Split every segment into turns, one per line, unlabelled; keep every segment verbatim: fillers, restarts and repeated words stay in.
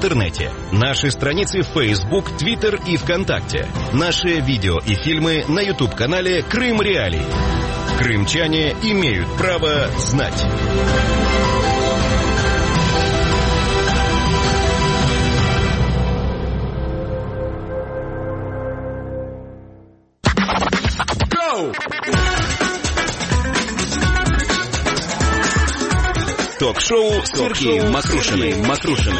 интернете. Наши страницы в Facebook, Twitter и ВКонтакте. Наши видео и фильмы на YouTube-канале «Крым Реалии». Крымчане имеют право знать. Ток-шоу с Сергеем Макрушиным. Макрушиным.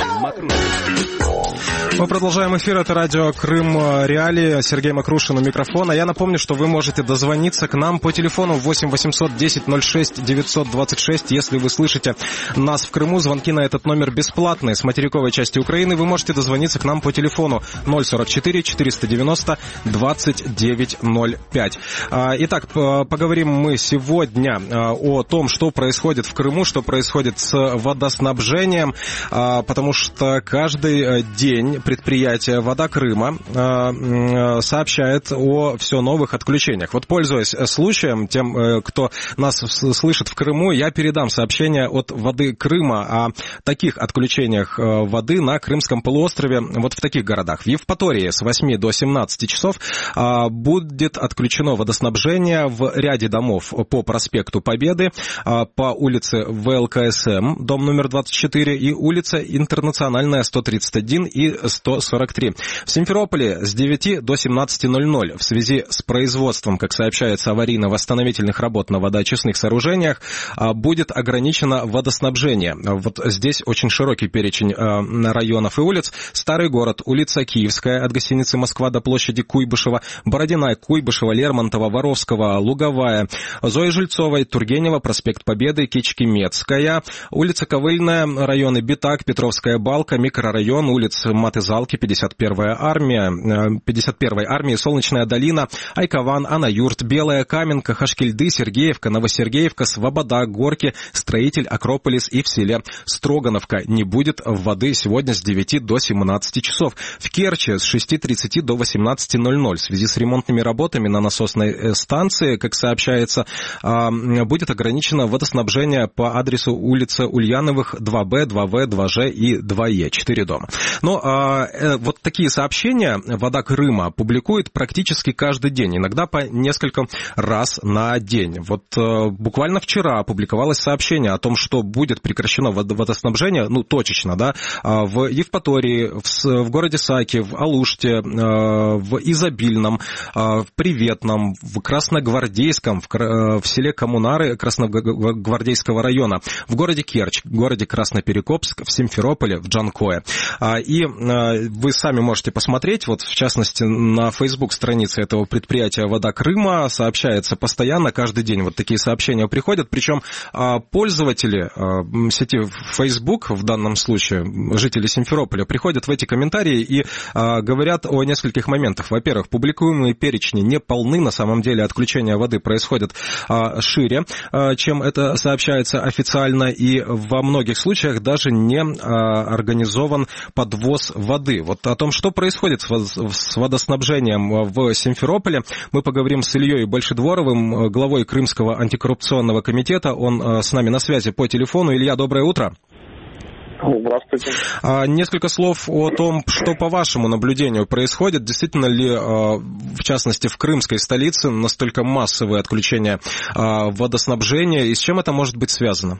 Мы продолжаем эфир. Это радио Крым Реалии. Сергей Макрушин у микрофона. Я напомню, что вы можете дозвониться к нам по телефону восемь восемьсот десять ноль шесть девятьсот двадцать шесть. Если вы слышите нас в Крыму, звонки на этот номер бесплатные. С материковой части Украины вы можете дозвониться к нам по телефону ноль сорок четыре четыреста девяносто двадцать девять ноль пять. Итак, поговорим мы сегодня о том, что происходит в Крыму, что происходит с водоснабжением, потому что каждый день предприятие «Вода Крыма» сообщает о все новых отключениях. Вот, пользуясь случаем, тем, кто нас слышит в Крыму, я передам сообщение от «Воды Крыма» о таких отключениях воды на Крымском полуострове, вот в таких городах. В Евпатории с восьми до семнадцати часов будет отключено водоснабжение в ряде домов по проспекту Победы, по улице вэ эл ка эс эм, дом номер двадцать четыре, и улица Интернациональная, сто тридцать один и сто сорок три. В Симферополе с девяти до семнадцати ноль-ноль в связи с производством, как сообщается, аварийно-восстановительных работ на водоочистных сооружениях будет ограничено водоснабжение. Вот здесь очень широкий перечень районов и улиц. Старый город, улица Киевская от гостиницы «Москва» до площади Куйбышева, Бородина, Куйбышева, Лермонтова, Воровского, Луговая, Зои Жильцовой, Тургенева, проспект Победы, Кичкимецкая, улица Ковыльная, районы Битак, Петровская Балка, микрорайон, улица Матызалки, пятьдесят первая армия, пятьдесят первая армия, Солнечная долина, Айкован, Анаюрт, Белая Каменка, Хашкильды, Сергеевка, Новосергеевка, Свобода, Горки, Строитель, Акрополис и в селе Строгановка. Не будет воды сегодня с девяти до семнадцати часов. В Керчи с шести тридцати до восемнадцати ноль-ноль в связи с ремонтными работами на насосной станции, как сообщается, будет ограничено водоснабжение по адресу улица Ульяновых, два бэ, два вэ, два жэ и два е, четыре дома. Но а, вот такие сообщения «Вода Крыма» публикует практически каждый день, иногда по несколько раз на день. Вот а, буквально вчера опубликовалось сообщение о том, что будет прекращено водоснабжение, ну, точечно, да, в Евпатории, в, в городе Саки, в Алуште, в Изобильном, в Приветном, в Красногвардейском, в, в селе Коммунары Красногвардейского района, в городе Керчь, в городе Красноперекопск, в Симферополе, в Джанкое. И вы сами можете посмотреть, вот в частности на Facebook странице этого предприятия «Вода Крыма» сообщается постоянно, каждый день вот такие сообщения приходят, причем пользователи сети Facebook, в данном случае жители Симферополя, приходят в эти комментарии и говорят о нескольких моментах. Во-первых, публикуемые перечни не полны, на самом деле отключение воды происходит шире, чем это сообщается официально, и во многих случаях даже не организован подвоз воды. Вот о том, что происходит с водоснабжением в Симферополе, мы поговорим с Ильей Большедворовым, главой Крымского антикоррупционного комитета. Он с нами на связи по телефону. Илья, доброе утро.
Здравствуйте.
Несколько слов о том, что по вашему наблюдению происходит. Действительно ли, в частности, в крымской столице настолько массовые отключения водоснабжения, и с чем это может быть связано?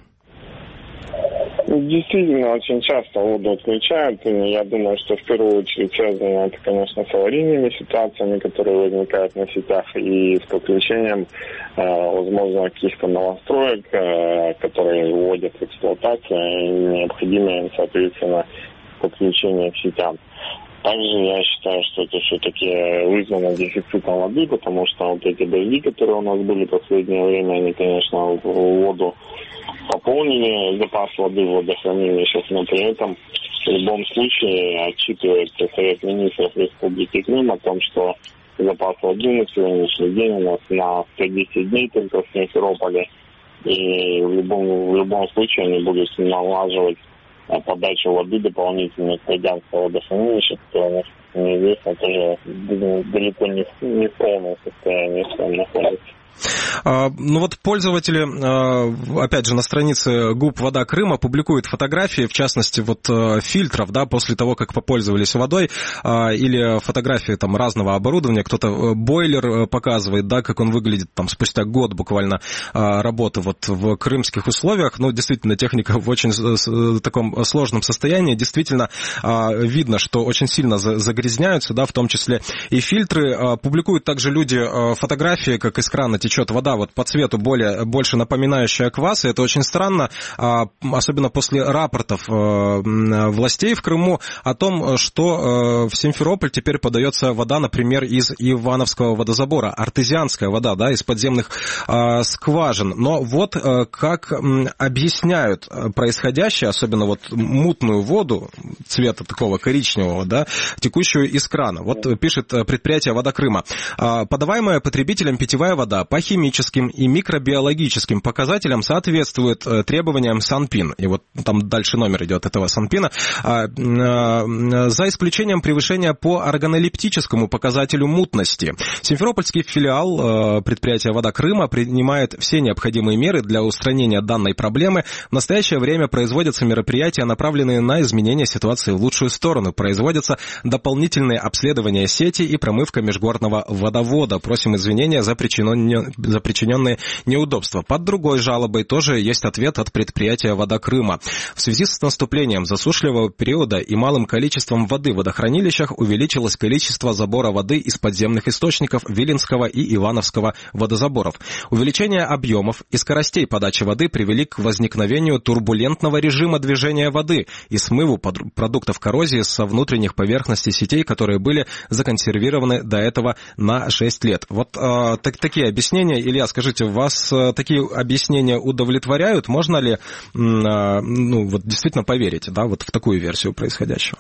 Действительно, очень часто воду отключают, и я думаю, что в первую очередь связано это, конечно, с аварийными ситуациями, которые возникают на сетях, и с подключением, возможно, каких-то новостроек, которые вводят в эксплуатацию, и необходимое, соответственно, подключение к сетям. Также я считаю, что это все-таки вызвано дефицитом воды, потому что вот эти дожди, которые у нас были в последнее время, они, конечно, воду пополнили, запас воды в водохранилищах, но при этом в любом случае отчитывается Совет Министров Республики Крым о том, что запас воды на сегодняшний день у нас на сто десять дней только в Симферополе, и в любом, в любом случае они будут налаживать подачу воды дополнительно к Водянскому водохранилищу, которое у нас неизвестно, тоже далеко не в, не в полном состоянии там находится.
Ну вот пользователи, опять же, на странице ГУП «Вода Крыма» публикуют фотографии, в частности, вот фильтров, да, после того, как попользовались водой, или фотографии там разного оборудования, кто-то бойлер показывает, да, как он выглядит там спустя год буквально работы вот в крымских условиях. Ну, действительно, техника в очень таком сложном состоянии. Действительно, видно, что очень сильно загрязняются, да, в том числе и фильтры. Публикуют также люди фотографии, как из крана течет вода, вот по цвету более, больше напоминающая квас, и это очень странно, особенно после рапортов властей в Крыму о том, что в Симферополь теперь подается вода, например, из Ивановского водозабора, артезианская вода, да, из подземных скважин. Но вот как объясняют происходящее, особенно вот мутную воду, цвета такого коричневого, да, текущую из крана. Вот пишет предприятие «Вода Крыма». Подаваемая потребителям питьевая вода по химическим и микробиологическим показателям соответствует требованиям Санпин. И вот там дальше номер идет этого Санпина. За исключением превышения по органолептическому показателю мутности. Симферопольский филиал предприятия «Вода Крыма» принимает все необходимые меры для устранения данной проблемы. В настоящее время производятся мероприятия, направленные на изменение ситуации в лучшую сторону. Производятся дополнительные обследования сети и промывка межгорного водовода. Просим извинения за причиненные, за причиненные неудобства. Под другой жалобой тоже есть ответ от предприятия «Вода Крыма». В связи с наступлением засушливого периода и малым количеством воды в водохранилищах увеличилось количество забора воды из подземных источников Виленского и Ивановского водозаборов. Увеличение объемов и скоростей подачи воды привели к возникновению турбулентного режима движения воды и смыву продуктов коррозии со внутренних поверхностей сетей, которые были законсервированы до этого на шесть лет. Вот э, так, такие объяснения. Илья, скажите, вас э, такие объяснения удовлетворяют? Можно ли э, ну, вот действительно поверить, да, вот в такую версию происходящего?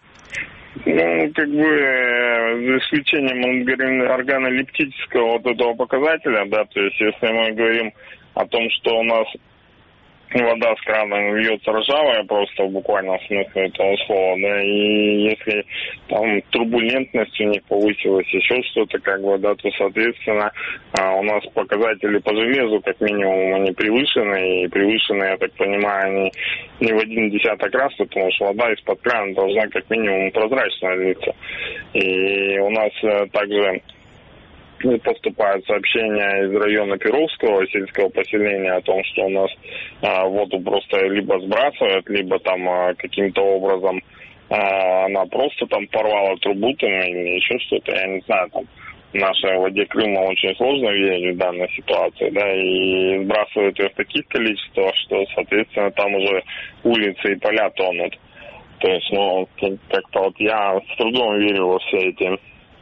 Ну, как бы, за исключением органолептического вот этого показателя, да, то есть если мы говорим о том, что у нас вода с крана льется ржавая, просто в буквальном смысле этого слова, да, и если там турбулентность у них повысилась, еще что-то, как бы, да, то, соответственно, у нас показатели по железу, как минимум, они превышены, и превышены, я так понимаю, они не в один десяток раз, потому что вода из-под крана должна как минимум прозрачно литься. И у нас также поступают сообщения из района Перовского сельского поселения о том, что у нас а, воду просто либо сбрасывают, либо там а, каким-то образом а, она просто там порвала трубу там, или еще что-то, я не знаю, там в нашей воде Крыма очень сложно верить в данную ситуацию, да, и сбрасывают ее в таких количествах, что, соответственно, там уже улицы и поля тонут. То есть, ну, как-то вот я с трудом верю во все эти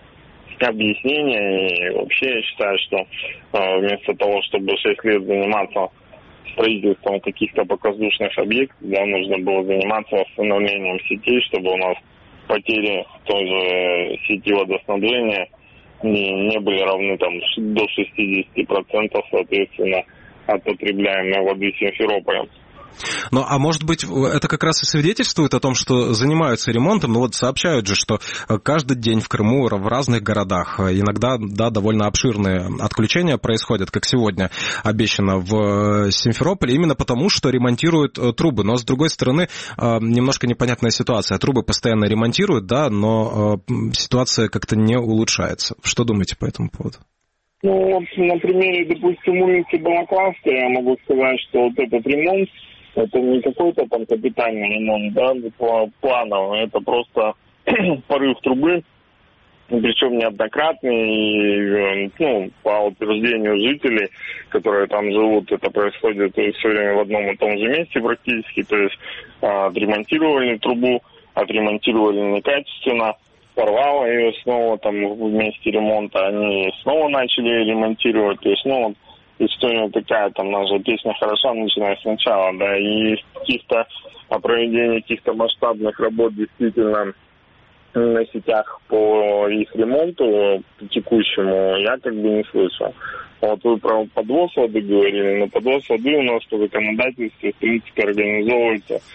объяснения, и вообще я считаю, что э, вместо того, чтобы шесть лет заниматься строительством каких-то показушных объектов, да, нужно было заниматься восстановлением сетей, чтобы у нас потери в той же сети водоснабжения не, не были равны там до шестидесяти процентов, соответственно, от потребляемой воды Симферополем.
Ну, а может быть, это как раз и свидетельствует о том, что занимаются ремонтом, ну вот сообщают же, что каждый день в Крыму, в разных городах, иногда, да, довольно обширные отключения происходят, как сегодня обещано в Симферополе, именно потому, что ремонтируют трубы. Но, с другой стороны, немножко непонятная ситуация. Трубы постоянно ремонтируют, да, но ситуация как-то не улучшается. Что думаете по этому поводу?
Ну, вот на примере, допустим, улицы Балаклавской я могу сказать, что вот этот ремонт, это не какой-то там капитальный ремонт, да, плановый, это просто порыв трубы, причем неоднократный, и, ну, по утверждению жителей, которые там живут, это происходит все время в одном и том же месте практически, то есть отремонтировали трубу, отремонтировали некачественно, порвало ее снова там в месте ремонта, они снова начали ремонтировать, то есть, ну, история такая, там, наша песня хороша, начиная сначала, да, и каких-то о проведении каких-то масштабных работ действительно на сетях по их ремонту текущему я как бы не слышал. Вот вы про подвоз воды говорили, но подвоз воды у нас по законодательству, в принципе, организовывается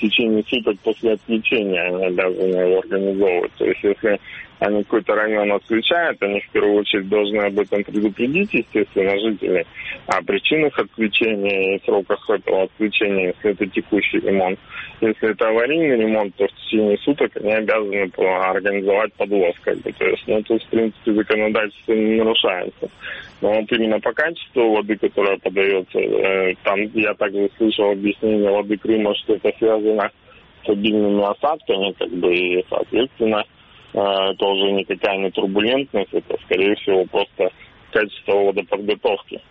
течение суток после отключения они обязаны его организовывать. То есть если они какой-то район отключают, они в первую очередь должны об этом предупредить, естественно, жителей о причинах отключения и сроках этого отключения, если это текущий ремонт. Если это аварийный ремонт, то в течение суток они обязаны организовать подвоз. Как бы. То есть, ну, тут, в принципе, законодательство не нарушается. Но вот именно по качеству воды, которая подается, э, там я также слышал объяснение воды Крыма, что это связано с обильными осадками, как бы, и, соответственно, э, это уже никакая не турбулентность, это, скорее всего, просто качество водоподготовки.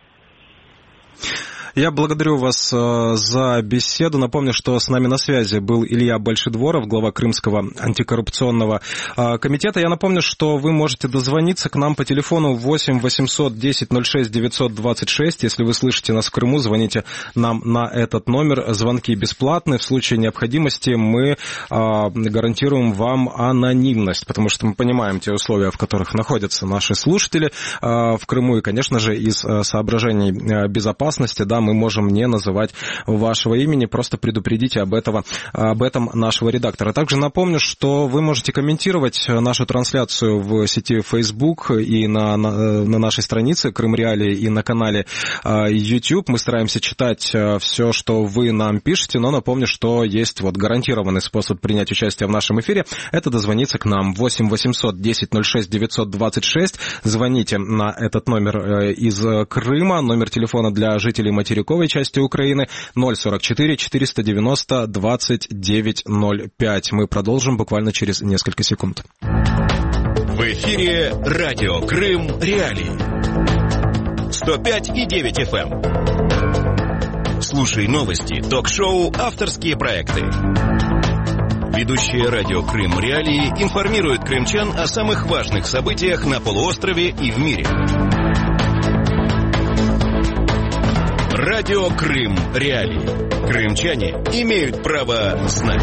Я благодарю вас э, за беседу. Напомню, что с нами на связи был Илья Большедворов, глава Крымского антикоррупционного э, комитета. Я напомню, что вы можете дозвониться к нам по телефону восемь восемьсот десять ноль шесть девятьсот двадцать шесть. Если вы слышите нас в Крыму, звоните нам на этот номер. Звонки бесплатные. В случае необходимости мы э, гарантируем вам анонимность, потому что мы понимаем те условия, в которых находятся наши слушатели э, в Крыму. И, конечно же, из э, соображений э, безопасности, да, мы можем не называть вашего имени, просто предупредите об, этого, об этом нашего редактора. Также напомню, что вы можете комментировать нашу трансляцию в сети Facebook и на, на, на нашей странице Крым Реалии и на канале YouTube. Мы стараемся читать все, что вы нам пишете, но напомню, что есть вот гарантированный способ принять участие в нашем эфире. Это дозвониться к нам восемь восемьсот десять ноль шесть девятьсот двадцать шесть. Звоните на этот номер из Крыма, номер телефона для жителей материковой части Украины ноль сорок четыре четыреста девяносто двадцать девять ноль пять. Мы продолжим буквально через несколько секунд.
В эфире радио Крым Реалии. сто пять и девять эф эм. Слушай новости, ток-шоу, авторские проекты. Ведущие радио Крым Реалии информируют крымчан о самых важных событиях на полуострове и в мире. Радио Крым Реалии. Крымчане имеют право знать.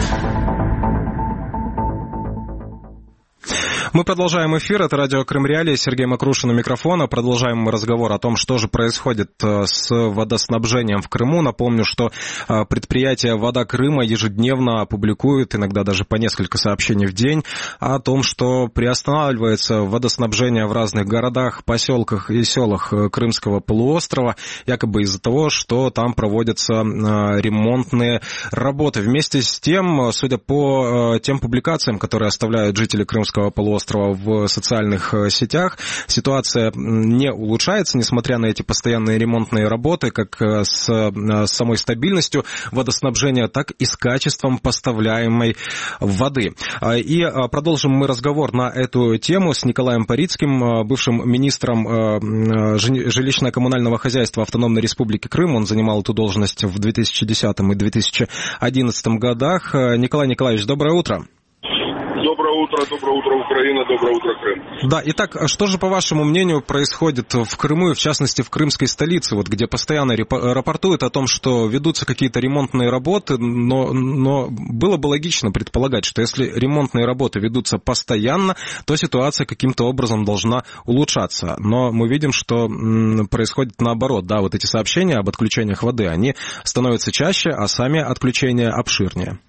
Мы продолжаем эфир. Это радио Крым Реалии. Сергей Макрушин у микрофона. Продолжаем мы разговор о том, что же происходит с водоснабжением в Крыму. Напомню, что предприятие «Вода Крыма» ежедневно публикует, иногда даже по несколько сообщений в день, о том, что приостанавливается водоснабжение в разных городах, поселках и селах Крымского полуострова, якобы из-за того, что там проводятся ремонтные работы. Вместе с тем, судя по тем публикациям, которые оставляют жители Крымского полуострова в социальных сетях, ситуация не улучшается, несмотря на эти постоянные ремонтные работы, как с самой стабильностью водоснабжения, так и с качеством поставляемой воды. И продолжим мы разговор на эту тему с Николаем Парицким, бывшим министром жилищно-коммунального хозяйства Автономной Республики Крым. Он занимал эту должность в две тысячи десятом и две тысячи одиннадцатом годах. Николай Николаевич, доброе утро.
Доброе утро, доброе утро, Украина, доброе утро, Крым.
Да, итак, что же, по вашему мнению, происходит в Крыму, и в частности в крымской столице, вот, где постоянно рапортуют о том, что ведутся какие-то ремонтные работы, но, но было бы логично предполагать, что если ремонтные работы ведутся постоянно, то ситуация каким-то образом должна улучшаться. Но мы видим, что происходит наоборот, да, вот эти сообщения об отключениях воды, они становятся чаще, а сами отключения обширнее.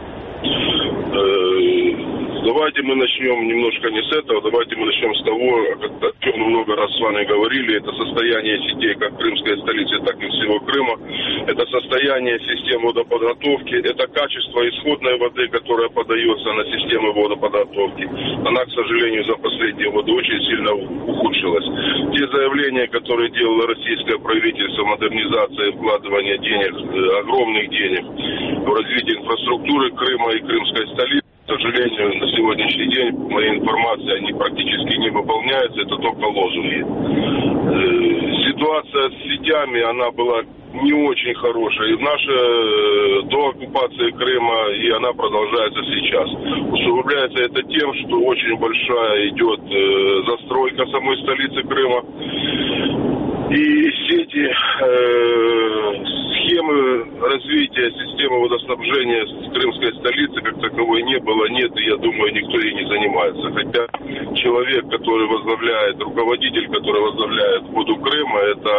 Давайте мы начнем немножко не с этого, давайте мы начнем с того, о чем мы много раз с вами говорили, это состояние сетей как крымской столицы, так и всего Крыма, это состояние системы водоподготовки, это качество исходной воды, которая подается на системы водоподготовки. Она, к сожалению, за последние годы очень сильно ухудшилась. Те заявления, которые делало российское правительство, модернизация и вкладывание денег, огромных денег в развитие инфраструктуры Крыма и крымской столицы, к сожалению, на сегодняшний день, по моей информации, они практически не выполняются, это только лозунги. Ситуация с сетями, она была не очень хорошая. И наша до оккупации Крыма, и она продолжается сейчас. Усугубляется это тем, что очень большая идет застройка самой столицы Крыма. И сети, э, проблемы развития системы водоснабжения крымской столицы как таковой не было, нет, и я думаю, никто ей не занимается. Хотя человек, который возглавляет, руководитель, который возглавляет воду Крыма, это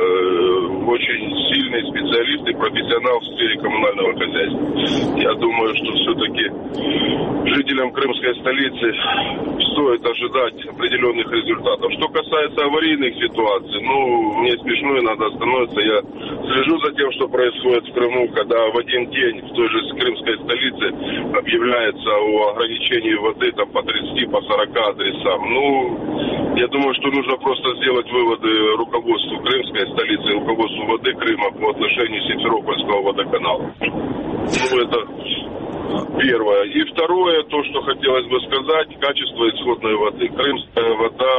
очень сильный специалист и профессионал в сфере коммунального хозяйства. Я думаю, что все-таки жителям крымской столицы стоит ожидать определенных результатов. Что касается аварийных ситуаций, ну, мне смешно иногда становится, я слежу за тем, что происходит в Крыму, когда в один день в той же крымской столице объявляется о ограничении воды там, по тридцати, по сорока адресам. Ну, я думаю, что нужно просто сделать выводы руководству крымской столицы и руководству воды Крыма по отношению Симферопольского водоканала. Ну, это первое. И второе, то, что хотелось бы сказать, качество исходной воды. Крымская вода...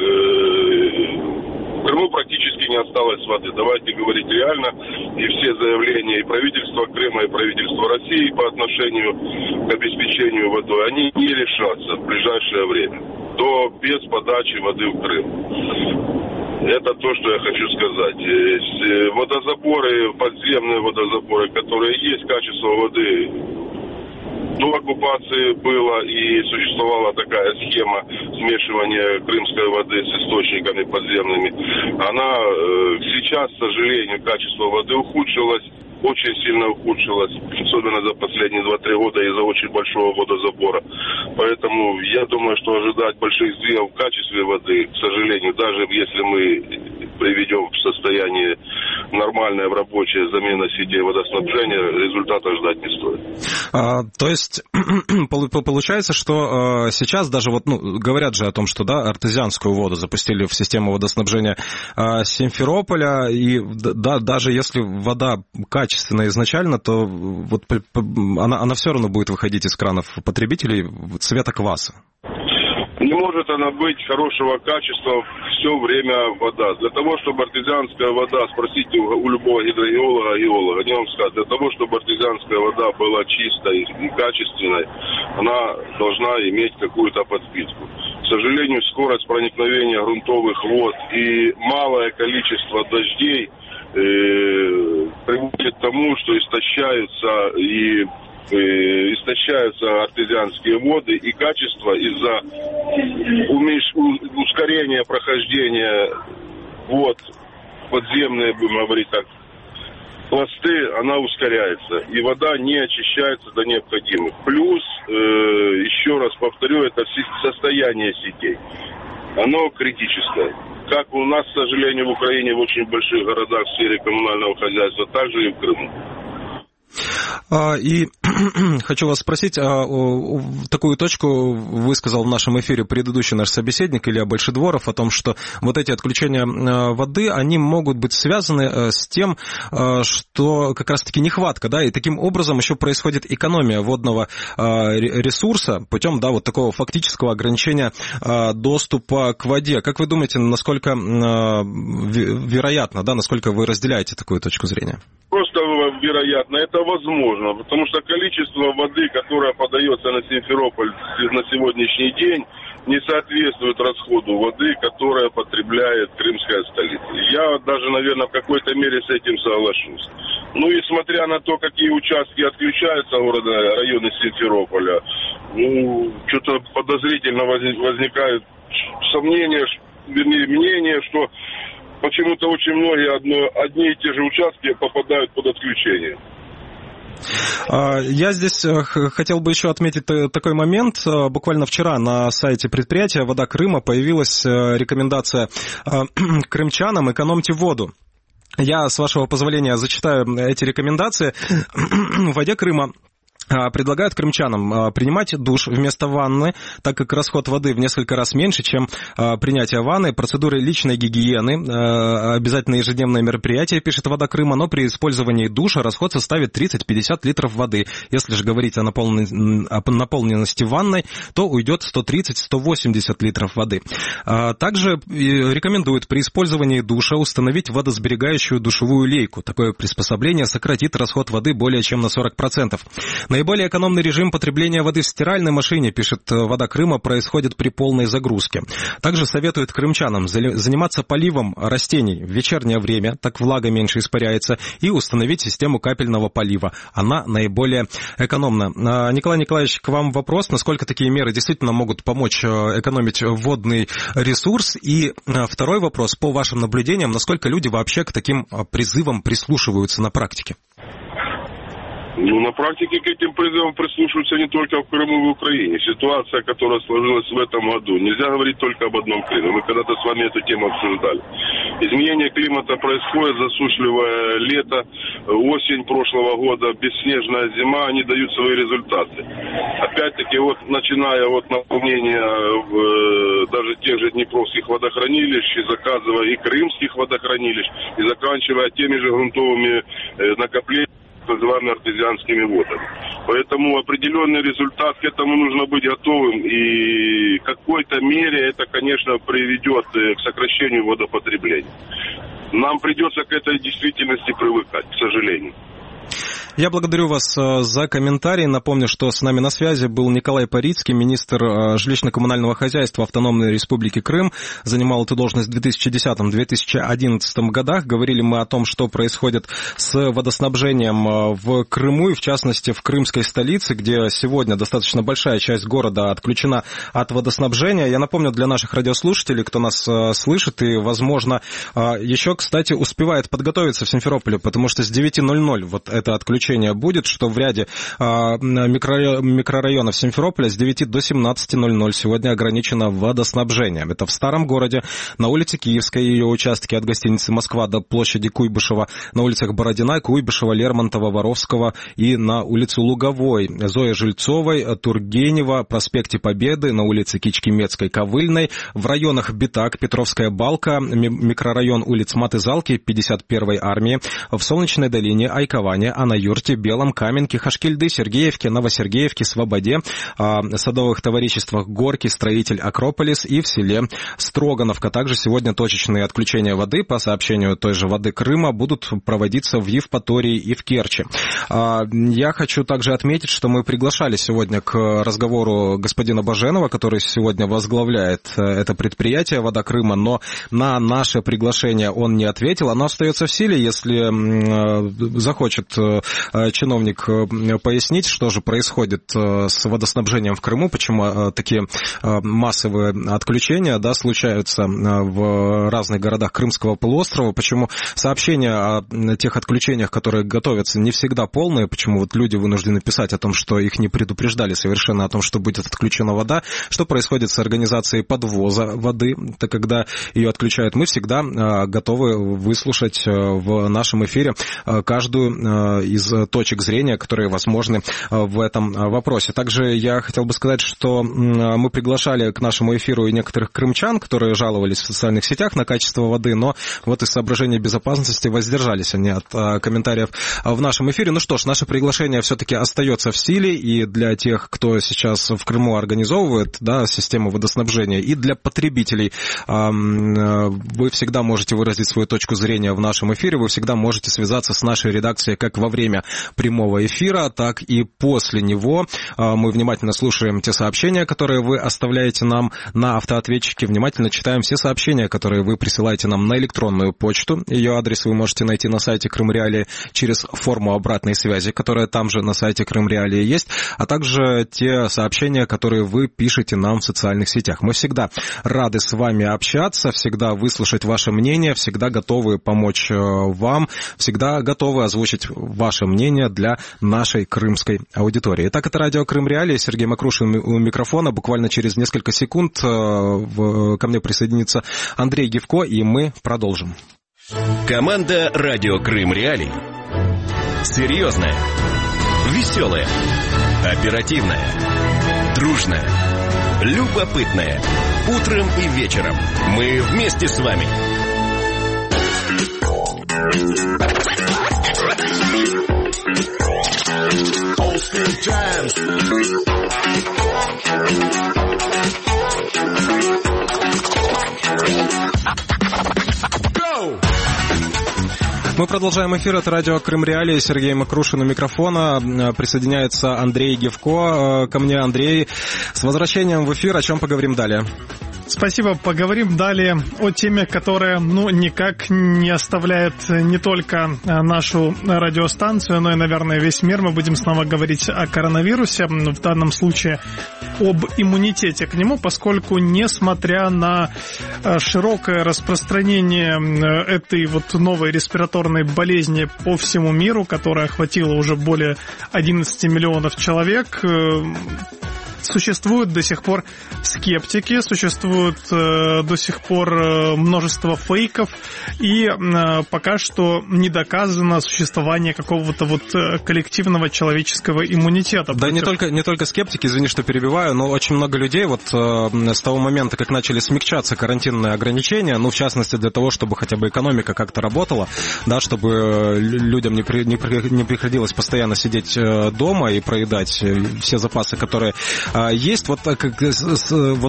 Э- В Крыму практически не осталось воды. Давайте говорить реально. И все заявления и правительства Крыма, и правительства России по отношению к обеспечению водой, они не решатся в ближайшее время. До без подачи воды в Крым. Это то, что я хочу сказать. Водозаборы, подземные водозаборы, которые есть, качество воды... До оккупации было и существовала такая схема смешивания крымской воды с источниками подземными. Она э, сейчас, к сожалению, качество воды ухудшилось, очень сильно ухудшилось, особенно за последние два-три года из-за очень большого водозабора. Поэтому я думаю, что ожидать больших сдвигов в качестве воды, к сожалению, даже если мы приведем в состояние нормальное в рабочее замена сетей водоснабжения, результата ждать не стоит.
А, то есть получается, что сейчас даже вот, ну, говорят же о том, что да, артезианскую воду запустили в систему водоснабжения Симферополя, и да, даже если вода качественная изначально, то вот она, она все равно будет выходить из кранов потребителей цвета кваса.
Не может она быть хорошего качества все время вода. Для того, чтобы артезианская вода, спросите у, у любого гидрогеолога, геолога, они вам скажут, для того, чтобы артезианская вода была чистой и качественной, она должна иметь какую-то подпитку. К сожалению, скорость проникновения грунтовых вод и малое количество дождей э, приводит к тому, что истощаются и истощаются артезианские воды, и качество из-за умеш... ускорения прохождения вод подземные, будем говорить так, пласты, она ускоряется, и вода не очищается до необходимых. Плюс, э, еще раз повторю, это состояние сетей. Оно критическое. Как у нас, к сожалению, в Украине, в очень больших городах в сфере коммунального хозяйства, так же и в Крыму.
И хочу вас спросить, такую точку высказал в нашем эфире предыдущий наш собеседник Илья Большедворов о том, что вот эти отключения воды, они могут быть связаны с тем, что как раз-таки нехватка, да, и таким образом еще происходит экономия водного ресурса путем, да, вот такого фактического ограничения доступа к воде. Как вы думаете, насколько вероятно, да, насколько вы разделяете такую точку зрения?
Просто вероятно, это возможно, потому что количество воды, которое подается на Симферополь на сегодняшний день, не соответствует расходу воды, которая потребляет крымская столица. Я даже, наверное, в какой-то мере с этим соглашусь. Ну и смотря на то, какие участки отключаются города, районы Симферополя, ну, что-то подозрительно возникает сомнение, вернее, мнение, что почему-то очень многие одно, одни и те же участки попадают под отключение.
Я здесь хотел бы еще отметить такой момент. Буквально вчера на сайте предприятия «Вода Крыма» появилась рекомендация крымчанам: экономьте воду. Я, с вашего позволения, зачитаю эти рекомендации. В «Воде Крыма» предлагают крымчанам принимать душ вместо ванны, так как расход воды в несколько раз меньше, чем принятие ванны. Процедуры личной гигиены, обязательно ежедневное мероприятие, пишет «Вода Крыма», но при использовании душа расход составит тридцать-пятьдесят литров воды. Если же говорить о наполненности ванной, то уйдет сто тридцать - сто восемьдесят литров воды. Также рекомендуют при использовании душа установить водосберегающую душевую лейку. Такое приспособление сократит расход воды более чем на сорок процентов. Наиболее экономный режим потребления воды в стиральной машине, пишет «Вода Крыма», происходит при полной загрузке. Также советует крымчанам заниматься поливом растений в вечернее время, так влага меньше испаряется, и установить систему капельного полива. Она наиболее экономна. Николай Николаевич, к вам вопрос, насколько такие меры действительно могут помочь экономить водный ресурс? И второй вопрос, по вашим наблюдениям, насколько люди вообще к таким призывам прислушиваются на практике?
Ну, на практике к этим призывам прислушиваются не только в Крыму и в Украине. Ситуация, которая сложилась в этом году, нельзя говорить только об одном Крыме. Мы когда-то с вами эту тему обсуждали. Изменение климата происходит, засушливое лето, осень прошлого года, бесснежная зима, они дают свои результаты. Опять-таки, вот начиная от наполнения в, даже тех же днепровских водохранилищ, и заказывая и крымских водохранилищ, и заканчивая теми же грунтовыми накоплениями, называемыми артезианскими водами. Поэтому определенный результат, к этому нужно быть готовым. И в какой-то мере это, конечно, приведет к сокращению водопотребления. Нам придется к этой действительности привыкать, к сожалению.
Я благодарю вас за комментарий. Напомню, что с нами на связи был Николай Парицкий, министр жилищно-коммунального хозяйства Автономной Республики Крым. Занимал эту должность в две тысячи десятом - две тысячи одиннадцатом годах. Говорили мы о том, что происходит с водоснабжением в Крыму, и в частности в крымской столице, где сегодня достаточно большая часть города отключена от водоснабжения. Я напомню для наших радиослушателей, кто нас слышит и, возможно, еще, кстати, успевает подготовиться в Симферополе, потому что с девяти ноль-ноль вот это отключение будет, что в ряде а, микро, микрорайонов Симферополя с девяти до семнадцати ноль-ноль сегодня ограничено водоснабжение. Это в Старом городе, на улице Киевской и ее участке от гостиницы «Москва» до площади Куйбышева, на улицах Бородина, Куйбышева, Лермонтова, Воровского и на улице Луговой, Зои Жильцовой, Тургенева, проспекте Победы, на улице Кичкимецкой, Ковыльной, в районах Битак, Петровская Балка, микрорайон улиц Маты-Залки, пятьдесят первой армии, в Солнечной долине, Айковане, Анаюрте, Белом, Каменке, Хашкильды, Сергеевке, Новосергеевке, Свободе, садовых товариществах Горки, Строитель, Акрополис и в селе Строгановка. Также сегодня точечные отключения воды, по сообщению той же «Воды Крыма», будут проводиться в Евпатории и в Керчи. Я хочу также отметить, что мы приглашали сегодня к разговору господина Баженова, который сегодня возглавляет это предприятие «Вода Крыма», но на наше приглашение он не ответил. Оно остается в силе, если захочет чиновник пояснить, что же происходит с водоснабжением в Крыму, почему такие массовые отключения, да, случаются в разных городах Крымского полуострова, почему сообщения о тех отключениях, которые готовятся, не всегда полные, почему вот люди вынуждены писать о том, что их не предупреждали совершенно о том, что будет отключена вода, что происходит с организацией подвоза воды, так когда ее отключают. Мы всегда готовы выслушать в нашем эфире каждую из точек зрения, которые возможны в этом вопросе. Также я хотел бы сказать, что мы приглашали к нашему эфиру и некоторых крымчан, которые жаловались в социальных сетях на качество воды, но вот из соображений безопасности воздержались они от комментариев в нашем эфире. Ну что ж, наше приглашение все-таки остается в силе, и для тех, кто сейчас в Крыму организовывает, да, систему водоснабжения, и для потребителей вы всегда можете выразить свою точку зрения в нашем эфире, вы всегда можете связаться с нашей редакцией как во время прямого эфира, так и после него. Мы внимательно слушаем те сообщения, которые вы оставляете нам на автоответчике, внимательно читаем все сообщения, которые вы присылаете нам на электронную почту. Ее адрес вы можете найти на сайте Крым Реалии через форму обратной связи, которая там же на сайте Крым Реалии есть, а также те сообщения, которые вы пишете нам в социальных сетях. Мы всегда рады с вами общаться, всегда выслушать ваше мнение, всегда готовы помочь вам, всегда готовы озвучить ваше мнение для нашей крымской аудитории. Итак, это радио Крым Реалии. Сергей Макрушин у микрофона. Буквально через несколько секунд ко мне присоединится Андрей Гивко, и мы продолжим.
Команда радио Крым Реалии. Серьезная, веселая, оперативная, дружная, любопытная. Утром и вечером мы вместе с вами.
Мы продолжаем эфир. Это радио Крым Реалии. Сергей Макрушин у микрофона. Присоединяется Андрей Гевко ко мне. Андрей, с возвращением в эфир. О чем поговорим далее?
Спасибо. Поговорим далее о теме, которая, ну, никак не оставляет не только нашу радиостанцию, но и, наверное, весь мир. Мы будем снова говорить о коронавирусе, в данном случае об иммунитете к нему, поскольку, несмотря на широкое распространение этой вот новой респираторной болезни по всему миру, которая охватила уже более одиннадцати миллионов человек, существуют до сих пор скептики, существует э, до сих пор э, множество фейков, и э, пока что не доказано существование какого-то вот коллективного человеческого иммунитета.
Да, не только, не только скептики, извини, что перебиваю, но очень много людей вот э, с того момента, как начали смягчаться карантинные ограничения, ну, в частности, для того, чтобы хотя бы экономика как-то работала, да, чтобы людям не, при, не, при, не приходилось постоянно сидеть дома и проедать все запасы, которые есть, вот, как, вот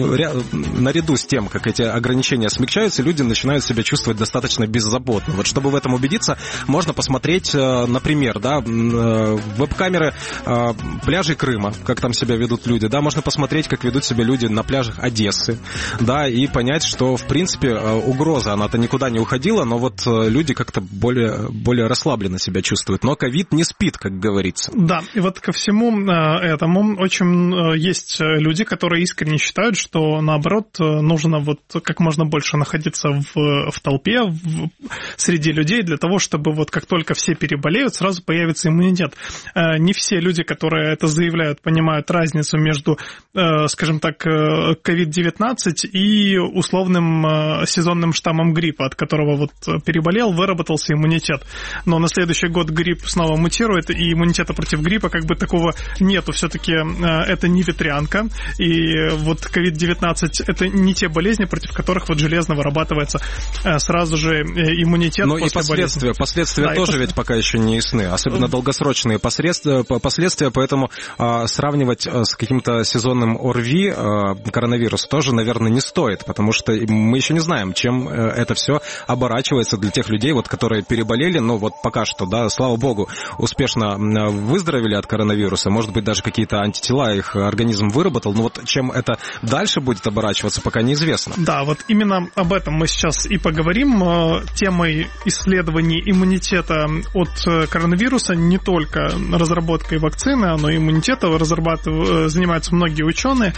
наряду с тем, как эти ограничения смягчаются, люди начинают себя чувствовать достаточно беззаботно. Вот чтобы в этом убедиться, можно посмотреть, например, да, веб-камеры пляжей Крыма, как там себя ведут люди, да, можно посмотреть, как ведут себя люди на пляжах Одессы, да, и понять, что, в принципе, угроза, она-то никуда не уходила, но вот люди как-то более, более расслабленно себя чувствуют. Но ковид не спит, как говорится.
Да, и вот ко всему этому очень есть люди, которые искренне считают, что, наоборот, нужно вот как можно больше находиться в, в толпе, в, среди людей, для того, чтобы вот как только все переболеют, сразу появится иммунитет. Не все люди, которые это заявляют, понимают разницу между, скажем так, ковид девятнадцать и условным сезонным штаммом гриппа, от которого вот переболел, выработался иммунитет. Но на следующий год грипп снова мутирует, и иммунитета против гриппа как бы такого нету. Все-таки это не ветрянка, и вот ковид девятнадцать это не те болезни, против которых вот железно вырабатывается сразу же иммунитет.
Но
после
и последствия,
болезни.
последствия да, тоже ведь пока еще не ясны, особенно долгосрочные последствия, последствия поэтому а, сравнивать с каким-то сезонным ОРВИ а, коронавирус тоже, наверное, не стоит, потому что мы еще не знаем, чем это все оборачивается для тех людей, вот, которые переболели, но вот пока что, да, слава богу, успешно выздоровели от коронавируса, может быть, даже какие-то антитела их организм выработал, но вот чем это дальше будет оборачиваться, пока неизвестно.
Да, вот именно об этом мы сейчас и поговорим. Темой исследований иммунитета от коронавируса не только разработкой вакцины, но и иммунитета разрабатывают, занимаются многие ученые.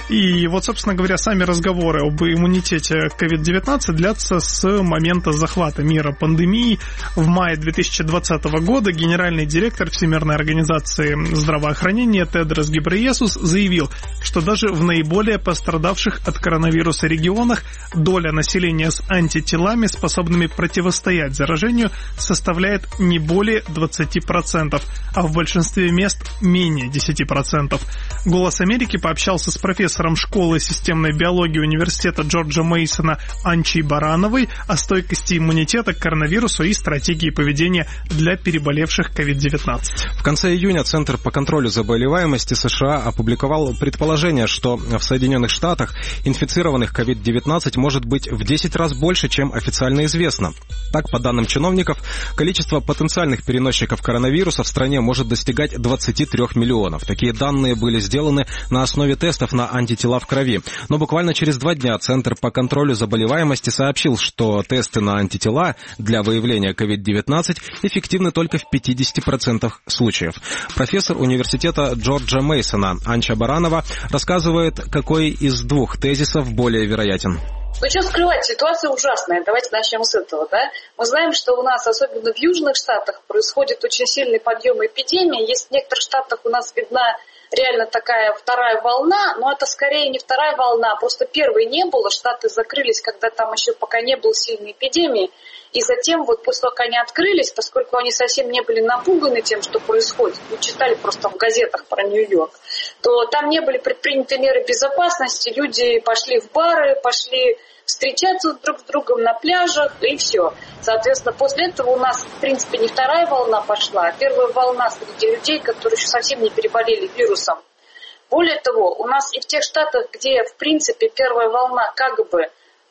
И вот, собственно говоря, сами разговоры об иммунитете ковид девятнадцать длятся с момента захвата мира пандемии. В мае две тысячи двадцатого года генеральный директор Всемирной организации здравоохранения Тедрос Гебрейесус заявил, что даже в наиболее пострадавших от коронавируса регионах доля населения с антителами, способными противостоять заражению, составляет не более двадцать процентов, а в большинстве мест менее десять процентов. «Голос Америки» пообщался с профессором школы системной биологии университета Джорджа Мейсона Анчей Барановой о стойкости иммунитета к коронавирусу и стратегии поведения для переболевших ковид девятнадцать.
В конце июня Центр по контролю заболеваемости США опубликовал предположение, что в Соединенных Штатах инфицированных ковид девятнадцать может быть в десять раз больше, чем официально известно. Так, по данным чиновников, количество потенциальных переносчиков коронавируса в стране может достигать двадцати трёх миллионов. Такие данные были сделаны на основе тестов на антитела в крови. Но буквально через два дня Центр по контролю заболеваемости сообщил, что тесты на антитела для выявления ковид девятнадцать эффективны только в пятидесяти процентах случаев. Профессор университета Джорджа Мейсона Анча Баранова рассказывает, какой из двух тезисов более вероятен.
Ну, что скрывать, ситуация ужасная. Давайте начнем с этого, да? Мы знаем, что у нас, особенно в южных штатах, происходит очень сильный подъем эпидемии. Есть в некоторых штатах у нас видна реально такая вторая волна, но это скорее не вторая волна, просто первой не было. Штаты закрылись, когда там еще пока не было сильной эпидемии. И затем, вот после того, как они открылись, поскольку они совсем не были напуганы тем, что происходит, мы читали просто в газетах про Нью-Йорк, то там не были предприняты меры безопасности, люди пошли в бары, пошли встречаться друг с другом на пляжах, и все. Соответственно, после этого у нас, в принципе, не вторая волна пошла, а первая волна среди людей, которые еще совсем не переболели вирусом. Более того, у нас и в тех штатах, где, в принципе, первая волна как бы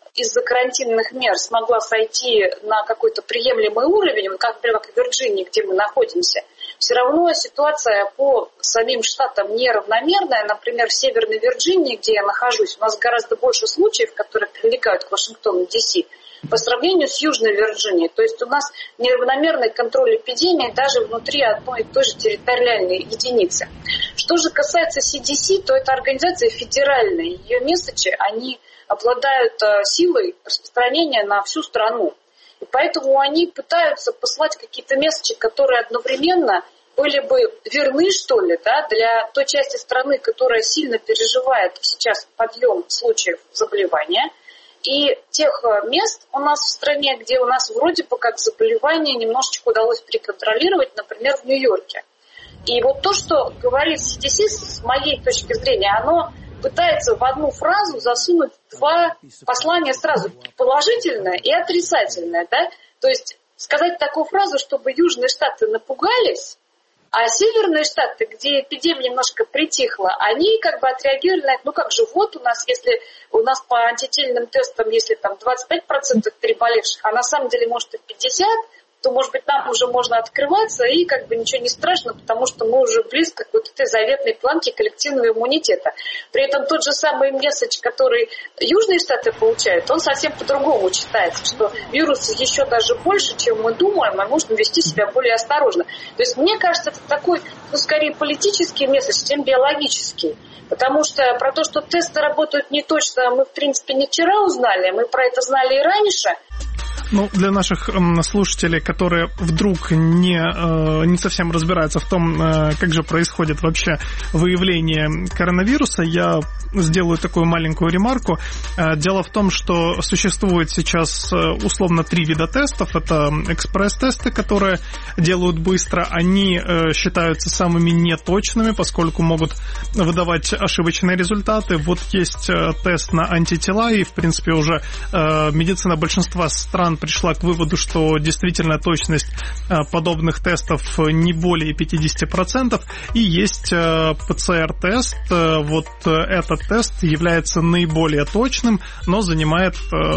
из-за карантинных мер смогла сойти на какой-то приемлемый уровень, как, например, как в Вирджинии, где мы находимся, все равно ситуация по самим штатам неравномерная. Например, в Северной Вирджинии, где я нахожусь, у нас гораздо больше случаев, которые привлекают к Вашингтону, Ди Си, по сравнению с Южной Вирджинией. То есть у нас неравномерный контроль эпидемии даже внутри одной и той же территориальной единицы. Что же касается Си Ди Си, то это организация федеральная. Ее месседжи, они обладают силой распространения на всю страну. И поэтому они пытаются послать какие-то месседжи, которые одновременно были бы верны, что ли, да, для той части страны, которая сильно переживает сейчас подъем случаев заболевания, и тех мест у нас в стране, где у нас вроде бы как заболевание немножечко удалось переконтролировать, например, в Нью-Йорке. И вот то, что говорит Си Ди Си, с моей точки зрения, оно пытается в одну фразу засунуть два послания сразу, положительное и отрицательное, да? То есть сказать такую фразу, чтобы южные штаты напугались, а северные штаты, где эпидемия немножко притихла, они как бы отреагировали на это, ну как же, вот у нас, если у нас по антительным тестам, если там двадцать пять процентов переболевших, а на самом деле может и пятьдесят процентов, то, может быть, нам уже можно открываться, и как бы ничего не страшно, потому что мы уже близко к вот этой заветной планке коллективного иммунитета. При этом тот же самый месседж, который Южные Штаты получают, он совсем по-другому читается, что вирус еще даже больше, чем мы думаем, и нужно вести себя более осторожно. То есть, мне кажется, это такой, ну, скорее политический месседж, чем биологический. Потому что про то, что тесты работают не точно, мы, в принципе, не вчера узнали, мы про это знали и раньше.
Ну, для наших э, слушателей, которые вдруг не, э, не совсем разбираются в том, э, как же происходит вообще выявление коронавируса, я сделаю такую маленькую ремарку. Э, дело в том, что существует сейчас э, условно три вида тестов. Это экспресс-тесты, которые делают быстро. Они э, считаются самыми неточными, поскольку могут выдавать ошибочные результаты. Вот есть э, тест на антитела, и, в принципе, уже э, медицина большинства стран пришла к выводу, что действительно точность подобных тестов не более пятьдесят процентов. И есть пэ цэ эр-тест. Вот этот тест является наиболее точным, но занимает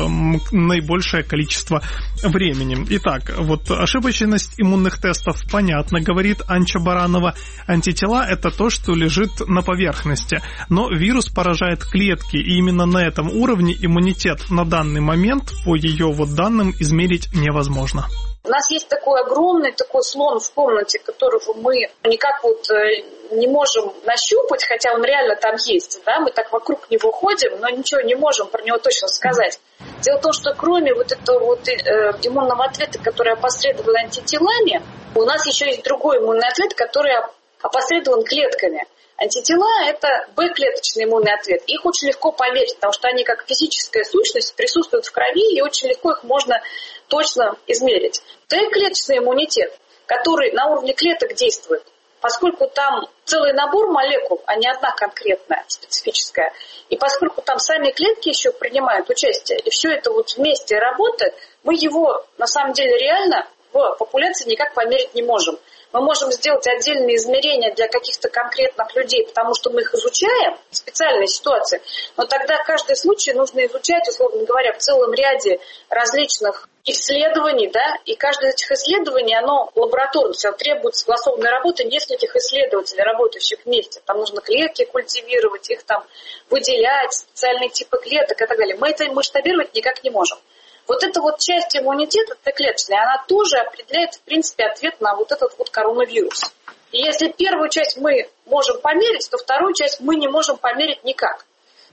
наибольшее количество времени. Итак, вот ошибочность иммунных тестов понятно, говорит Анча Баранова. Антитела — это то, что лежит на поверхности. Но вирус поражает клетки, и именно на этом уровне иммунитет на данный момент, по ее вот данным, измерить невозможно.
У нас есть такой огромный такой слон в комнате, которого мы никак вот не можем нащупать, хотя он реально там есть, да, мы так вокруг него ходим, но ничего не можем про него точно сказать. Дело в том, что кроме вот этого вот э, иммунного ответа, который опосредован антителами, у нас еще есть другой иммунный ответ, который опосредован клетками. Антитела – это Б-клеточный иммунный ответ. Их очень легко померить, потому что они как физическая сущность присутствуют в крови, и очень легко их можно точно измерить. Т-клеточный иммунитет, который на уровне клеток действует, поскольку там целый набор молекул, а не одна конкретная, специфическая, и поскольку там сами клетки еще принимают участие, и все это вот вместе работает, мы его на самом деле реально в популяции никак померить не можем. Мы можем сделать отдельные измерения для каких-то конкретных людей, потому что мы их изучаем в специальной ситуации, но тогда каждый случай нужно изучать, условно говоря, в целом ряде различных исследований, да, и каждое из этих исследований, оно лабораторное, оно требует согласованной работы нескольких исследователей, работающих вместе. Там нужно клетки культивировать, их там выделять, специальные типы клеток и так далее. Мы это масштабировать никак не можем. Вот эта вот часть иммунитета Т-клеточная, она тоже определяет, в принципе, ответ на вот этот вот коронавирус. И если первую часть мы можем померить, то вторую часть мы не можем померить никак.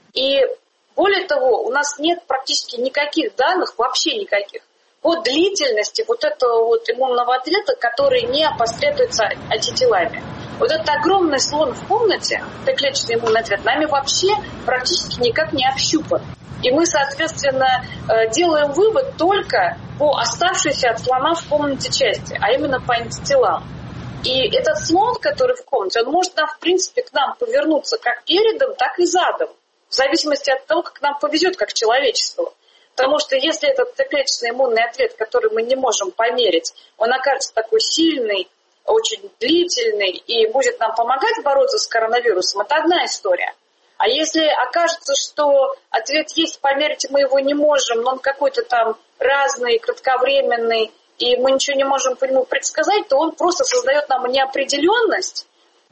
И более того, у нас нет практически никаких данных, вообще никаких, по длительности вот этого вот иммунного ответа, который не опосредуется антителами. Вот этот огромный слон в комнате, Т-клеточный иммунный ответ, нами вообще практически никак не общупан. И мы, соответственно, делаем вывод только по оставшейся от слона в комнате части, а именно по антителам. И этот слон, который в комнате, он может, нам, в принципе, к нам повернуться как передом, так и задом, в зависимости от того, как нам повезет, как человечеству. Потому что если этот Т-клеточный иммунный ответ, который мы не можем померить, он окажется такой сильный, очень длительный и будет нам помогать бороться с коронавирусом, это одна история. А если окажется, что ответ есть, померить мы его не можем, но он какой-то там разный, кратковременный, и мы ничего не можем по нему предсказать, то он просто создает нам неопределенность.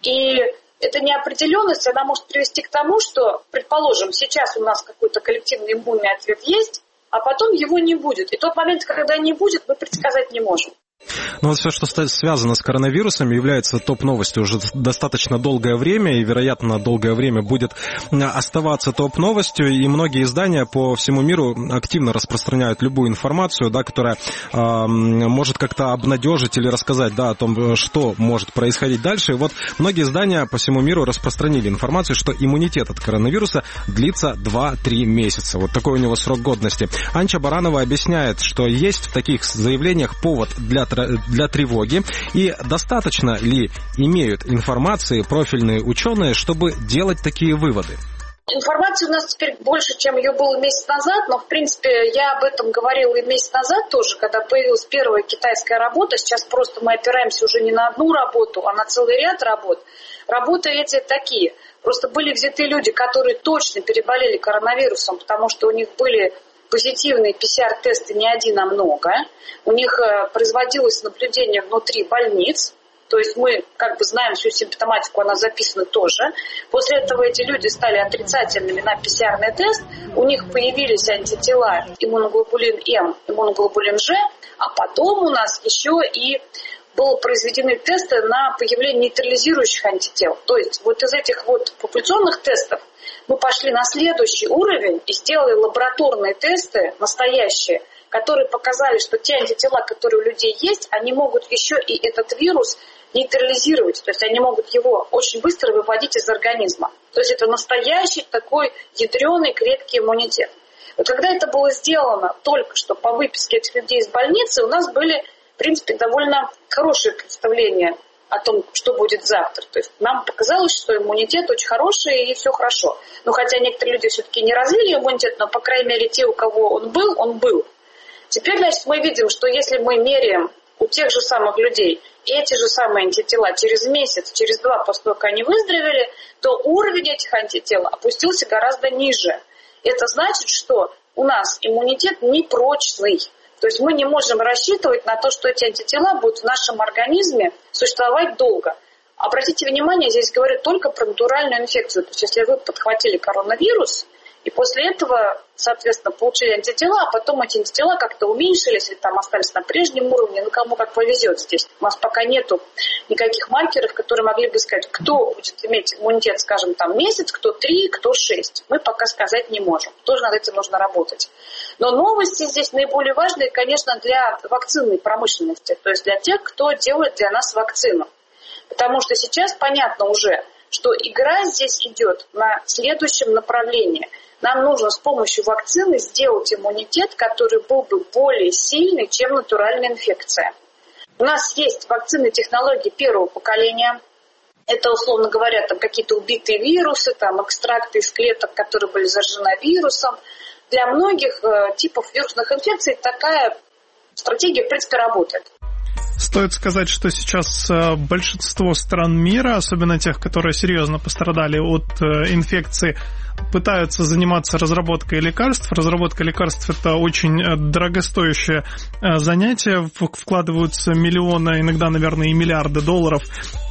И эта неопределенность, она может привести к тому, что, предположим, сейчас у нас какой-то коллективный иммунный ответ есть, а потом его не будет. И тот момент, когда не будет, мы предсказать не можем.
Ну вот все, что связано с коронавирусом, является топ-новостью уже достаточно долгое время, и, вероятно, долгое время будет оставаться топ-новостью, и многие издания по всему миру активно распространяют любую информацию, да, которая э, может как-то обнадежить или рассказать, да, о том, что может происходить дальше. И вот многие издания по всему миру распространили информацию, что иммунитет от коронавируса длится два-три месяца. Вот такой у него срок годности. Анча Баранова объясняет, что есть в таких заявлениях повод для для тревоги, и достаточно ли имеют информации профильные ученые, чтобы делать такие выводы?
Информации у нас теперь больше, чем ее было месяц назад, но, в принципе, я об этом говорила и месяц назад тоже, когда появилась первая китайская работа. Сейчас просто мы опираемся уже не на одну работу, а на целый ряд работ. Работы эти такие. Просто были взяты люди, которые точно переболели коронавирусом, потому что у них были позитивные пи си ар-тесты не один, а много. У них производилось наблюдение внутри больниц. То есть мы как бы знаем всю симптоматику, она записана тоже. После этого эти люди стали отрицательными на пи си ар-ный тест. У них появились антитела иммуноглобулин М, иммуноглобулин Ж. А потом у нас еще и были произведены тесты на появление нейтрализирующих антител. То есть вот из этих вот популяционных тестов мы пошли на следующий уровень и сделали лабораторные тесты настоящие, которые показали, что те антитела, которые у людей есть, они могут еще и этот вирус нейтрализировать. То есть они могут его очень быстро выводить из организма. То есть это настоящий такой ядреный крепкий иммунитет. Вот когда это было сделано только что по выписке этих людей из больницы, у нас были, в принципе, довольно хорошие представления о том, что будет завтра. То есть нам показалось, что иммунитет очень хороший и все хорошо. Но хотя некоторые люди все-таки не развили иммунитет, но, по крайней мере, те, у кого он был, он был. Теперь, значит, мы видим, что если мы меряем у тех же самых людей эти же самые антитела через месяц, через два, после того, как они выздоровели, то уровень этих антител опустился гораздо ниже. Это значит, что у нас иммунитет непрочный. То есть мы не можем рассчитывать на то, что эти антитела будут в нашем организме существовать долго. Обратите внимание, здесь говорят только про натуральную инфекцию. То есть если вы подхватили коронавирус, и после этого, соответственно, получили антитела, а потом эти антитела как-то уменьшились или там остались на прежнем уровне, ну кому как повезет здесь. У нас пока нету никаких маркеров, которые могли бы сказать, кто будет иметь иммунитет, скажем, там месяц, кто три, кто шесть. Мы пока сказать не можем. Тоже над этим нужно работать. Но новости здесь наиболее важные, конечно, для вакцинной промышленности, то есть для тех, кто делает для нас вакцину. Потому что сейчас понятно уже, что игра здесь идет на следующем направлении. Нам нужно с помощью вакцины сделать иммунитет, который был бы более сильный, чем натуральная инфекция. У нас есть вакцины технологии первого поколения. Это, условно говоря, там какие-то убитые вирусы, там экстракты из клеток, которые были заражены вирусом. Для многих э, типов вирусных инфекций такая стратегия, в принципе, работает.
Стоит сказать, что сейчас большинство стран мира, особенно тех, которые серьезно пострадали от инфекции, пытаются заниматься разработкой лекарств. Разработка лекарств – это очень дорогостоящее занятие. Вкладываются миллионы, иногда, наверное, и миллиарды долларов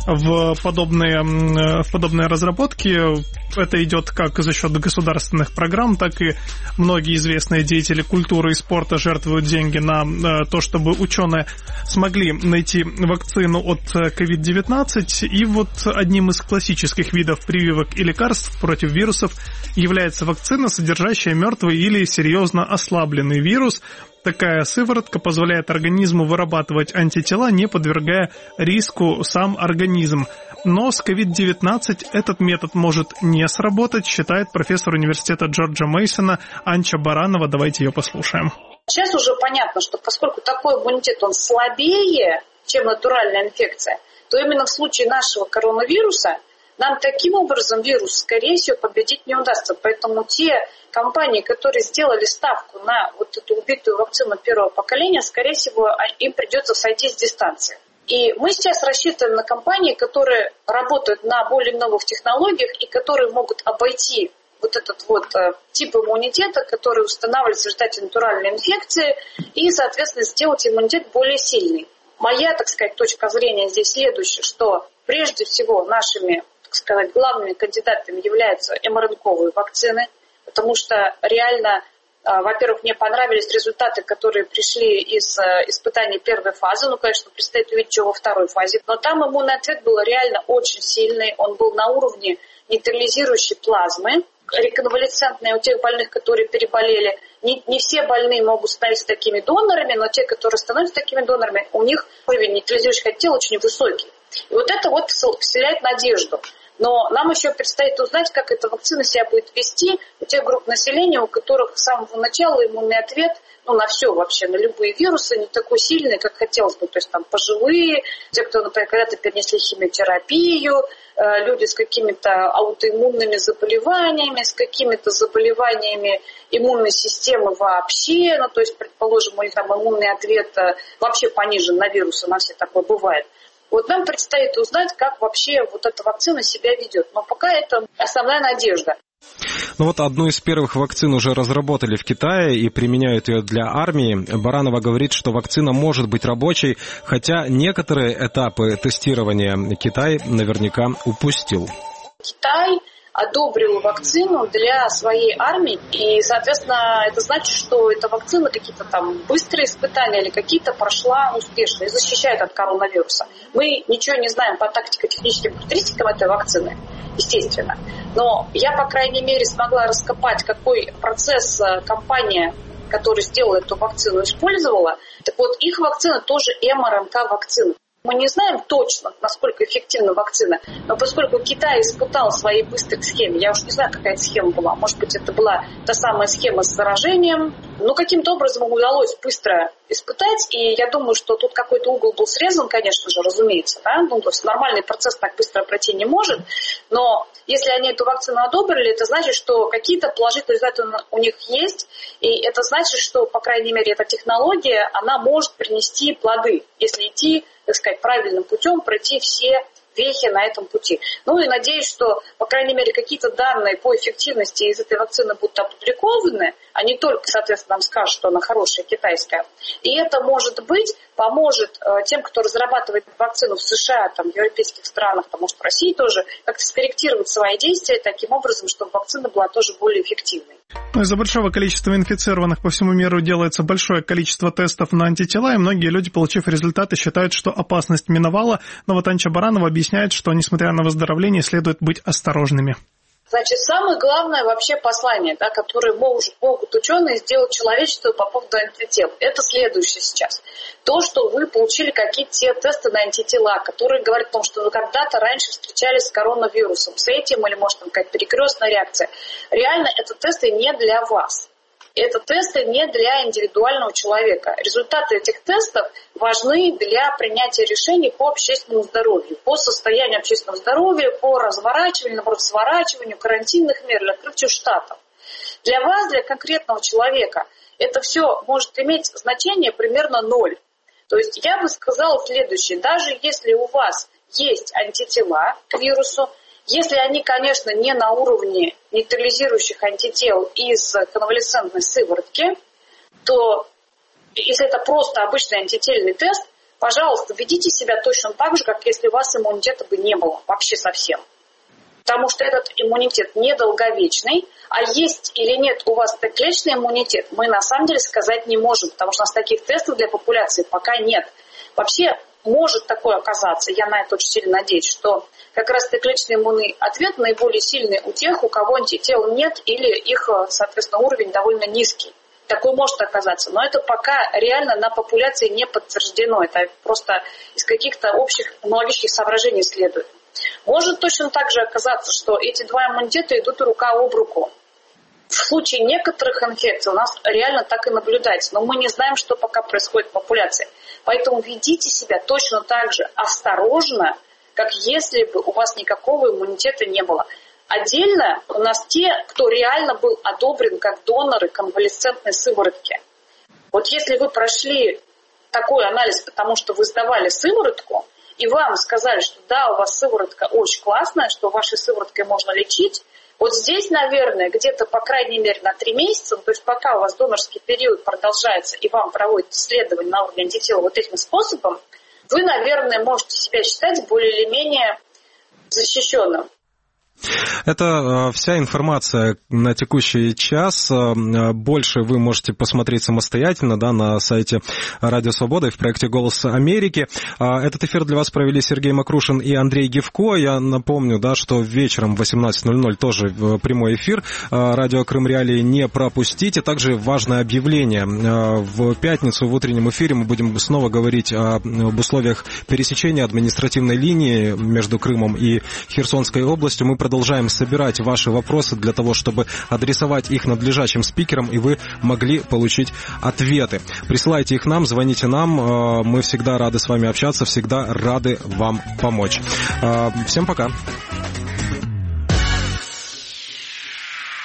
в подобные, в подобные разработки. Это идет как за счет государственных программ, так и многие известные деятели культуры и спорта жертвуют деньги на то, чтобы ученые смогли найти вакцину от ковид девятнадцать. И вот одним из классических видов прививок и лекарств против вирусов является вакцина, содержащая мертвый или серьезно ослабленный вирус. Такая сыворотка позволяет организму вырабатывать антитела, не подвергая риску сам организм. Но с ковид девятнадцать этот метод может не сработать, считает профессор университета Джорджа Мейсона Анча Баранова. Давайте ее послушаем.
Сейчас уже понятно, что поскольку такой иммунитет, он слабее, чем натуральная инфекция, то именно в случае нашего коронавируса нам таким образом вирус, скорее всего, победить не удастся. Поэтому те компании, которые сделали ставку на вот эту убитую вакцину первого поколения, скорее всего, им придется сойти с дистанции. И мы сейчас рассчитываем на компании, которые работают на более новых технологиях и которые могут обойти вот этот вот тип иммунитета, который устанавливается в результате натуральной инфекции, и, соответственно, сделать иммунитет более сильный. Моя, так сказать, точка зрения здесь следующая, что прежде всего нашими, так сказать, главными кандидатами являются эм эр эн ка-овые вакцины, потому что реально, во-первых, мне понравились результаты, которые пришли из испытаний первой фазы. Ну, конечно, предстоит увидеть, что во второй фазе. Но там иммунный ответ был реально очень сильный. Он был на уровне нейтрализирующей плазмы, реконвалесцентные у тех больных, которые переболели. Не, не все больные могут становиться такими донорами, но те, которые становятся такими донорами, у них уровень нейтрализующих антител очень высокий. И вот это вот вселяет надежду. Но нам еще предстоит узнать, как эта вакцина себя будет вести у тех групп населения, у которых с самого начала иммунный ответ, ну, на все вообще, на любые вирусы, не такой сильный, как хотелось бы. То есть там пожилые, те, кто, например, когда-то перенесли химиотерапию, люди с какими-то аутоиммунными заболеваниями, с какими-то заболеваниями иммунной системы вообще, ну, то есть, предположим, у них там иммунный ответ вообще понижен на вирусы, на все такое бывает. Вот нам предстоит узнать, как вообще вот эта вакцина себя ведет. Но пока это основная надежда.
Ну вот одну из первых вакцин уже разработали в Китае и применяют ее для армии. Баранова говорит, что вакцина может быть рабочей, хотя некоторые этапы тестирования Китай наверняка упустил.
Китай одобрил вакцину для своей армии, и, соответственно, это значит, что эта вакцина какие-то там быстрые испытания или какие-то прошла успешно и защищает от коронавируса. Мы ничего не знаем по тактико-техническим характеристикам этой вакцины, естественно, но я, по крайней мере, смогла раскопать, какой процесс компания, которая сделала эту вакцину, использовала. Так вот, их вакцина тоже эм эр эн ка-вакцина. Мы не знаем точно, насколько эффективна вакцина, но поскольку Китай испытал свои быстрые схемы, я уж не знаю, какая это схема была, может быть, это была та самая схема с заражением, но каким-то образом им удалось быстро испытать, и я думаю, что тут какой-то угол был срезан, конечно же, разумеется, да? Ну, то есть нормальный процесс так быстро пройти не может, но если они эту вакцину одобрили, это значит, что какие-то положительные результаты у них есть, и это значит, что, по крайней мере, эта технология, она может принести плоды, если идти, так сказать, правильным путем, пройти все вехи на этом пути. Ну и надеюсь, что, по крайней мере, какие-то данные по эффективности из этой вакцины будут опубликованы, а не только, соответственно, нам скажут, что она хорошая, китайская. И это, может быть, поможет э, тем, кто разрабатывает вакцину в США, там, в европейских странах, там, может, в России тоже, как-то скорректировать свои действия таким образом, чтобы вакцина была тоже более эффективной.
Ну, из-за большого количества инфицированных по всему миру делается большое количество тестов на антитела, и многие люди, получив результаты, считают, что опасность миновала. Но вот Анча Баранова объясняет, что, несмотря на выздоровление, следует быть осторожными.
Значит, самое главное вообще послание, да, которое могут, могут ученые сделать человечеству по поводу антител, это следующее сейчас. То, что вы получили какие-то тесты на антитела, которые говорят о том, что вы когда-то раньше встречались с коронавирусом, с этим, или, может, там какая-то перекрестная реакция. Реально, это тесты не для вас. Это тесты не для индивидуального человека. Результаты этих тестов важны для принятия решений по общественному здоровью, по состоянию общественного здоровья, по разворачиванию, наоборот, сворачиванию карантинных мер или открытию штатов. Для вас, для конкретного человека, это все может иметь значение примерно ноль. То есть я бы сказала следующее. Даже если у вас есть антитела к вирусу, если они, конечно, не на уровне нейтрализирующих антител из конвалесцентной сыворотки, то если это просто обычный антительный тест, пожалуйста, ведите себя точно так же, как если у вас иммунитета бы не было вообще совсем. Потому что этот иммунитет недолговечный, а есть или нет у вас Т-клеточный иммунитет, мы на самом деле сказать не можем, потому что у нас таких тестов для популяции пока нет. Вообще может такое оказаться, я на это очень сильно надеюсь, что как раз Т-клеточный иммунный ответ наиболее сильный у тех, у кого антител нет или их, соответственно, уровень довольно низкий. Такое может оказаться, но это пока реально на популяции не подтверждено. Это просто из каких-то общих иммунологических соображений следует. Может точно так же оказаться, что эти два иммунитета идут рука об руку. В случае некоторых инфекций у нас реально так и наблюдается, но мы не знаем, что пока происходит в популяции. Поэтому ведите себя точно так же осторожно, как если бы у вас никакого иммунитета не было. Отдельно у нас те, кто реально был одобрен как доноры конвалесцентной сыворотки. Вот если вы прошли такой анализ, потому что вы сдавали сыворотку, и вам сказали, что да, у вас сыворотка очень классная, что вашей сывороткой можно лечить, вот здесь, наверное, где-то, по крайней мере, на три месяца, то есть пока у вас донорский период продолжается, и вам проводят исследования на уровне антител вот этим способом, вы, наверное, можете себя считать более или менее защищенным.
Это вся информация на текущий час. Больше вы можете посмотреть самостоятельно, да, на сайте Радио Свобода и в проекте «Голос Америки». Этот эфир для вас провели Сергей Макрушин и Андрей Гивко. Я напомню, да, что вечером в восемнадцать ноль ноль тоже прямой эфир. Радио Крым Реалии не пропустите. Также важное объявление. В пятницу в утреннем эфире мы будем снова говорить об условиях пересечения административной линии между Крымом и Херсонской областью. Мы продолжаем собирать ваши вопросы для того, чтобы адресовать их надлежащим спикерам, и вы могли получить ответы. Присылайте их нам, звоните нам. Мы всегда рады с вами общаться, всегда рады вам помочь. Всем пока.